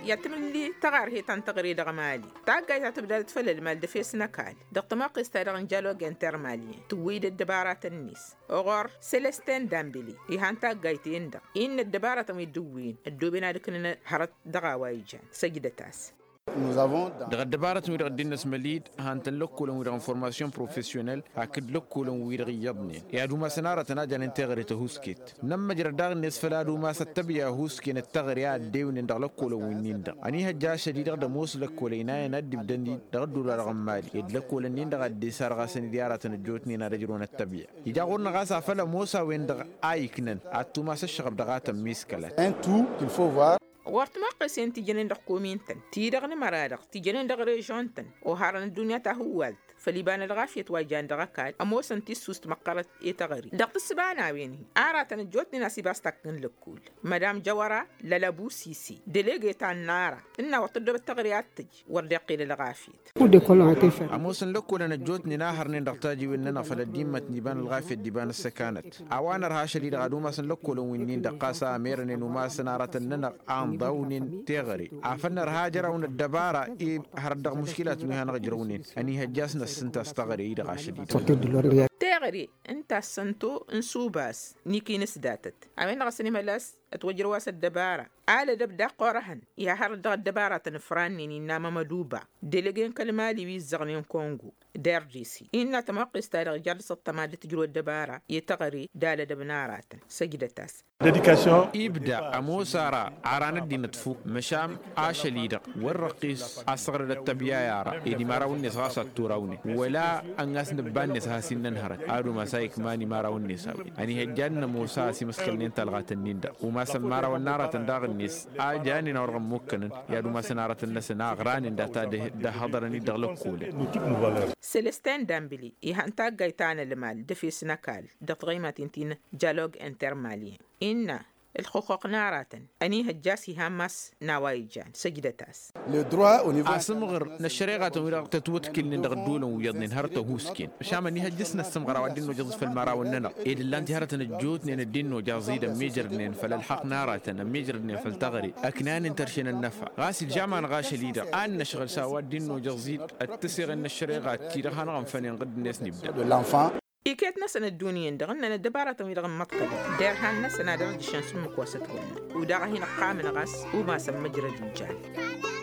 يتم اللي تغار هي تنتقري دغمالي تاقاي تبدأ تفل المال دفيس نكال دقتما قيستارغن جالو جنتر مالي تويد الدبارات النيس أغار سيلستين دامبلي يهان تاقاي تيندق إن الدبارات ميدوين الدوبنا دكنا هرت دغاوايجان سجدة تاس دغ دبارت ويرغ دينس مليد هانتن لوكولن ويرغ فورماسيون بروفيسيونيل هاكد لوكولن ويرغ يضني يا دوما سنارة تناجا ننتغري تهوسكيت نما جرى داغ الناس فلا دوما ستبيا هوسكي نتغري يا ديون دغ لوكولن وينين دغ اني هجا شديد دغ موس لوكولينا ندي بدندي دغ دولا رغمالي يد لوكولن نين دغ دي سارغا سن ديارة نجوتني نارجرون التبيا يجا غورنا غاسا فلا موسى وين دغ ايكنن اتوما سشغب دغاتا ميسكلت ان تو il faut voir وارتما قسين تجنن دق كومينتن تيدغن مرادق تجنن دق ريجونتن وهارن الدنيا تهوالت فليبان الغافية واجان دغاكال أموسن تيسوست مقرت إيتغري دق السبانا ويني آراتن الجوتني ناسي باستقن لكول مدام جوارا للابو سيسي دليغي تان نارا إنا وطردو بالتغريات تج وردقي للغافية أموسن لكول أنا جوتني ناهرنين دقتاجي وإننا فلديمة ديبان الغافية ديبان السكانت أوانا رها شديد غادوما سن لكول وينين دقاسا أميرنين وما سنارتننا ضونين تغري عفنا رهاجر ون الدبارة إيه هردق مشكلات منها نغجرونين أني هجاسنا السنت استغري إيه غاشدي تغري أنت السنتو انسوباس نيكي نسداتت عمين غسني ملاس اتوجر واس الدبارة على دبدا قرهن يا هردق الدبارة تنفراني ناما مدوبة دلقين كلمالي ويزغنين كونغو دير جيسي إنا تموقع استارغ جرس الطمادة تجرو الدبارة يتغري دالة دبنارات سجدتاس إبدا أموسارا عران الدين تفوق مشام آشليدق والرقيس أصغر للتبيا يارا إدي ماراون نسغاسة توراوني ولا أنغاس نبان نسها سنن هرت آدو مسايك ماني ماراون نساوي أني هجان موسى سيمسخلنين تلغات النيندا وما سمارا والنارة تنداغ النس آجاني نورغم موكنا يادو ما سنارة النس ناغران داتا ده هضرني دغلق كولي سيلستين دامبلي يهانتا غايتان المال دفي سنكال دطغيمة تنتين جالوج انترمالي إن الحقوق ناراتن أني هجاسي هاماس نوايجان سجدتاس أسمغر نشريغة ويرغ تتوتكل ندغ دولن ويضنين هرتو هوسكين شاما ني هجسنا السمغر ودين وجزس في المرا والننا إذا لانتي هرتن الجوتنين الدين وجازيدا ميجرنين فللحق ناراتن ميجرنين فلتغري أكنان ترشين النفع غاسي الجامعة غاشي ليدا أن نشغل ساوا الدين وجزيد التسيغ النشريغة تيرها نغم فنين قد الناس نبدا إيكيت نسنا الدنيا دغنا الدبارة ويدغن مطقبة دير هان نسنا دغن الشمس مكوسة ونا ودغا هنا قامنا غاس وما سمجرد الجان